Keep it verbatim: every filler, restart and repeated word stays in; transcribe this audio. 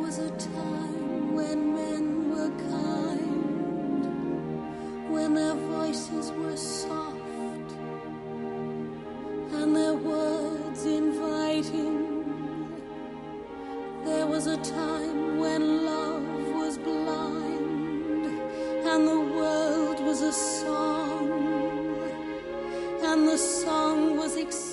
was a time when men were kind, when their voices were soft and their words inviting. There was a time when love was blind and the world was a song, and the song was exciting.